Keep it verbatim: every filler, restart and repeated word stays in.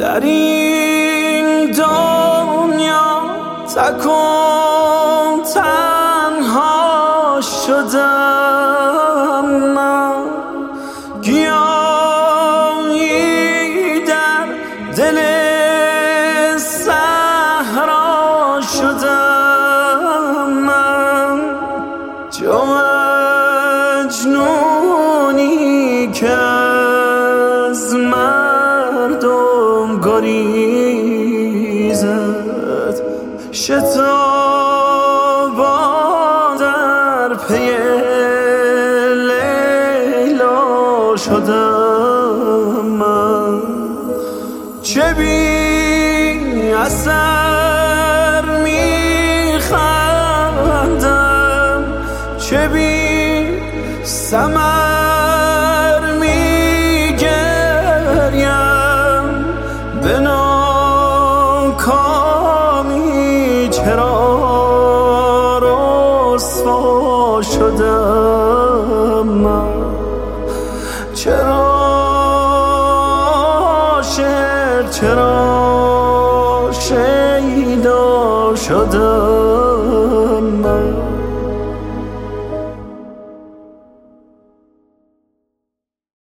در این دنیا تک و تنها شدم من، گیاهی در دل صحرا شدم من، جو مجنونی که از مردم گریزد، شتابان در پی لیلا شدم من، چه بی اثر میخندم، چه بی ثمر میگریم، به ناکامی چرا رسوا شدم من، چرا عاشق، چرا شیدا شدم.